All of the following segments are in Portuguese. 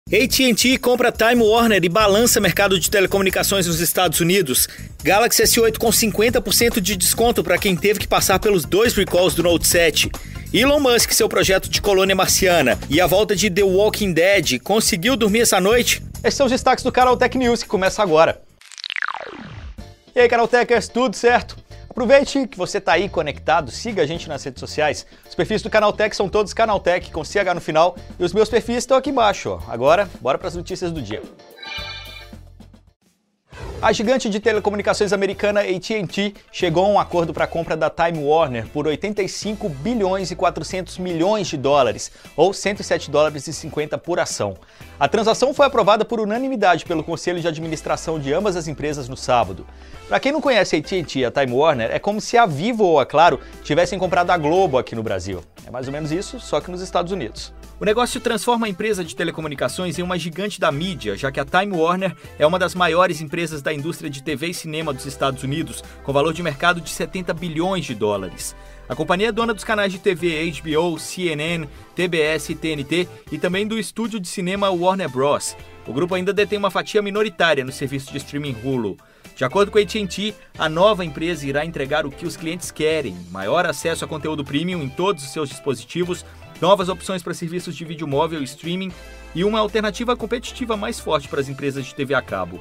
AT&T compra Time Warner e balança mercado de telecomunicações nos Estados Unidos. Galaxy S8 com 50% de desconto para quem teve que passar pelos 2 recalls do Note 7. Elon Musk, seu projeto de colônia marciana. E a volta de The Walking Dead. Conseguiu dormir essa noite? Esses são os destaques do Canaltech News, que começa agora. E aí, Canaltechers, tudo certo? Aproveite que você está aí conectado, siga a gente nas redes sociais. Os perfis do Canaltech são todos Canaltech, com CH no final, e os meus perfis estão aqui embaixo. Ó. Agora, bora para as notícias do dia. A gigante de telecomunicações americana AT&T chegou a um acordo para a compra da Time Warner por 85 bilhões e 400 milhões de dólares, ou 107 dólares e 50 por ação. A transação foi aprovada por unanimidade pelo Conselho de Administração de ambas as empresas no sábado. Para quem não conhece a AT&T e a Time Warner, é como se a Vivo ou a Claro tivessem comprado a Globo aqui no Brasil. É mais ou menos isso, só que nos Estados Unidos. O negócio transforma a empresa de telecomunicações em uma gigante da mídia, já que a Time Warner é uma das maiores empresas da indústria de TV e cinema dos Estados Unidos, com valor de mercado de 70 bilhões de dólares. A companhia é dona dos canais de TV HBO, CNN, TBS e TNT e também do estúdio de cinema Warner Bros. O grupo ainda detém uma fatia minoritária no serviço de streaming Hulu. De acordo com a AT&T, a nova empresa irá entregar o que os clientes querem: maior acesso a conteúdo premium em todos os seus dispositivos, novas opções para serviços de vídeo móvel e streaming e uma alternativa competitiva mais forte para as empresas de TV a cabo.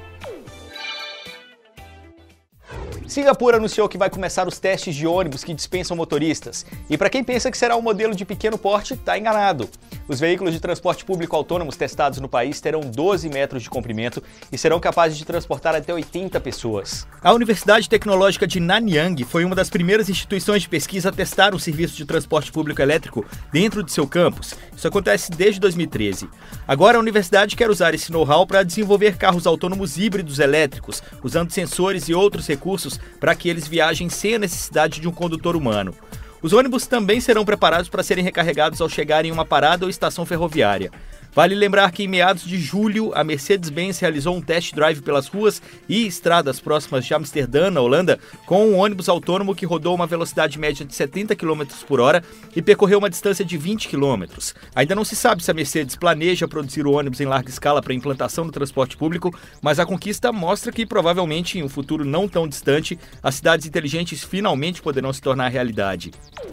Singapura anunciou que vai começar os testes de ônibus que dispensam motoristas. E para quem pensa que será um modelo de pequeno porte, está enganado. Os veículos de transporte público autônomos testados no país terão 12 metros de comprimento e serão capazes de transportar até 80 pessoas. A Universidade Tecnológica de Nanyang foi uma das primeiras instituições de pesquisa a testar um serviço de transporte público elétrico dentro de seu campus. Isso acontece desde 2013. Agora a universidade quer usar esse know-how para desenvolver carros autônomos híbridos elétricos, usando sensores e outros recursos para que eles viajem sem a necessidade de um condutor humano. Os ônibus também serão preparados para serem recarregados ao chegarem em uma parada ou estação ferroviária. Vale lembrar que em meados de julho, a Mercedes-Benz realizou um test drive pelas ruas e estradas próximas de Amsterdã, na Holanda, com um ônibus autônomo que rodou uma velocidade média de 70 km por hora e percorreu uma distância de 20 km. Ainda não se sabe se a Mercedes planeja produzir o ônibus em larga escala para implantação no transporte público, mas a conquista mostra que provavelmente em um futuro não tão distante, as cidades inteligentes finalmente poderão se tornar realidade.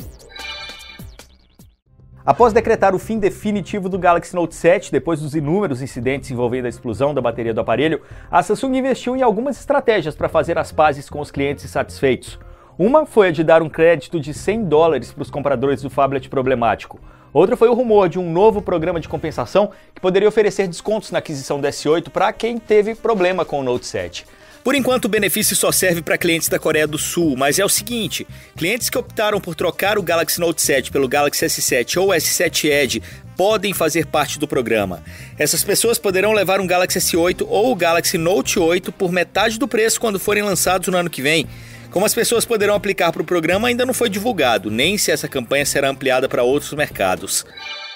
Após decretar o fim definitivo do Galaxy Note 7, depois dos inúmeros incidentes envolvendo a explosão da bateria do aparelho, a Samsung investiu em algumas estratégias para fazer as pazes com os clientes insatisfeitos. Uma foi a de dar um crédito de 100 dólares para os compradores do phablet problemático. Outra foi o rumor de um novo programa de compensação que poderia oferecer descontos na aquisição do S8 para quem teve problema com o Note 7. Por enquanto, o benefício só serve para clientes da Coreia do Sul, mas é o seguinte: clientes que optaram por trocar o Galaxy Note 7 pelo Galaxy S7 ou S7 Edge podem fazer parte do programa. Essas pessoas poderão levar um Galaxy S8 ou o Galaxy Note 8 por metade do preço quando forem lançados no ano que vem. Como as pessoas poderão aplicar para o programa ainda não foi divulgado, nem se essa campanha será ampliada para outros mercados.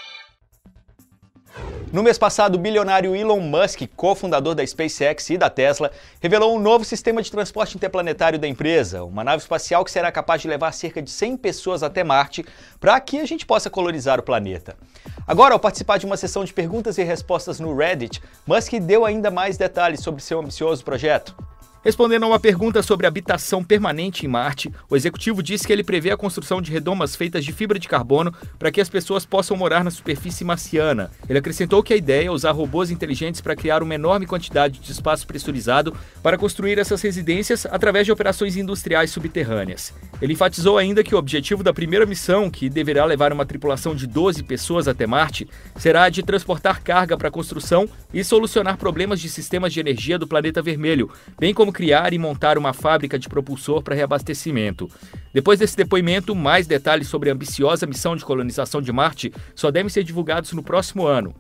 No mês passado, o bilionário Elon Musk, cofundador da SpaceX e da Tesla, revelou um novo sistema de transporte interplanetário da empresa, uma nave espacial que será capaz de levar cerca de 100 pessoas até Marte, para que a gente possa colonizar o planeta. Agora, ao participar de uma sessão de perguntas e respostas no Reddit, Musk deu ainda mais detalhes sobre seu ambicioso projeto. Respondendo a uma pergunta sobre habitação permanente em Marte, o executivo disse que ele prevê a construção de redomas feitas de fibra de carbono para que as pessoas possam morar na superfície marciana. Ele acrescentou que a ideia é usar robôs inteligentes para criar uma enorme quantidade de espaço pressurizado para construir essas residências através de operações industriais subterrâneas. Ele enfatizou ainda que o objetivo da primeira missão, que deverá levar uma tripulação de 12 pessoas até Marte, será a de transportar carga para a construção e solucionar problemas de sistemas de energia do planeta vermelho, bem como criar e montar uma fábrica de propulsor para reabastecimento. Depois desse depoimento, mais detalhes sobre a ambiciosa missão de colonização de Marte só devem ser divulgados no próximo ano.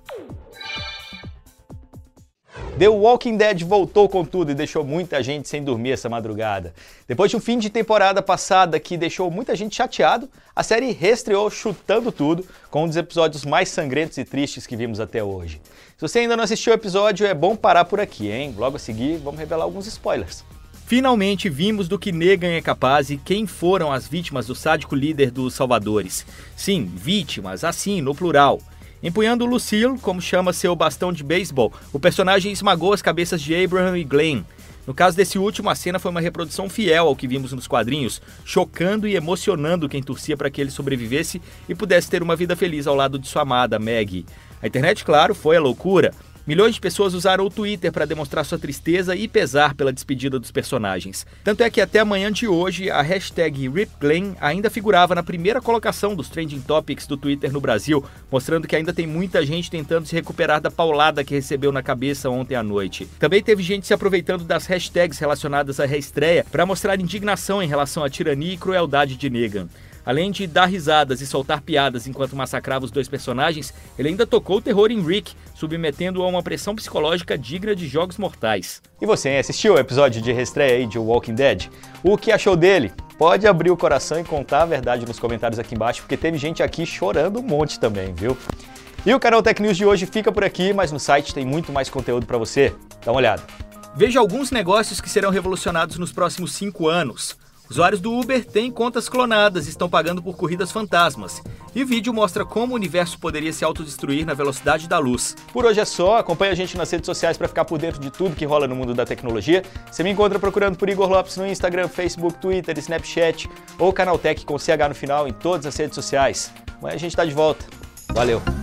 The Walking Dead voltou com tudo e deixou muita gente sem dormir essa madrugada. Depois de um fim de temporada passada que deixou muita gente chateado, a série reestreou chutando tudo, com um dos episódios mais sangrentos e tristes que vimos até hoje. Se você ainda não assistiu o episódio, é bom parar por aqui, hein? Logo a seguir, vamos revelar alguns spoilers. Finalmente vimos do que Negan é capaz e quem foram as vítimas do sádico líder dos Salvadores. Sim, vítimas, assim, no plural. Empunhando Lucille, como chama seu bastão de beisebol, o personagem esmagou as cabeças de Abraham e Glenn. No caso desse último, a cena foi uma reprodução fiel ao que vimos nos quadrinhos, chocando e emocionando quem torcia para que ele sobrevivesse e pudesse ter uma vida feliz ao lado de sua amada Maggie. A internet, claro, foi a loucura. Milhões de pessoas usaram o Twitter para demonstrar sua tristeza e pesar pela despedida dos personagens. Tanto é que até a manhã de hoje, a hashtag RipGlenn ainda figurava na primeira colocação dos Trending Topics do Twitter no Brasil, mostrando que ainda tem muita gente tentando se recuperar da paulada que recebeu na cabeça ontem à noite. Também teve gente se aproveitando das hashtags relacionadas à reestreia para mostrar indignação em relação à tirania e crueldade de Negan. Além de dar risadas e soltar piadas enquanto massacrava os dois personagens, ele ainda tocou o terror em Rick, submetendo-o a uma pressão psicológica digna de Jogos Mortais. E você, assistiu o episódio de reestreia aí de Walking Dead? O que achou dele? Pode abrir o coração e contar a verdade nos comentários aqui embaixo, porque teve gente aqui chorando um monte também, viu? E o canal Tech News de hoje fica por aqui, mas no site tem muito mais conteúdo para você. Dá uma olhada. Veja alguns negócios que serão revolucionados nos próximos 5 anos. Usuários do Uber têm contas clonadas e estão pagando por corridas fantasmas. E o vídeo mostra como o universo poderia se autodestruir na velocidade da luz. Por hoje é só, acompanha a gente nas redes sociais para ficar por dentro de tudo que rola no mundo da tecnologia. Você me encontra procurando por Igor Lopes no Instagram, Facebook, Twitter, Snapchat ou Canaltech com CH no final em todas as redes sociais. Amanhã a gente está de volta. Valeu!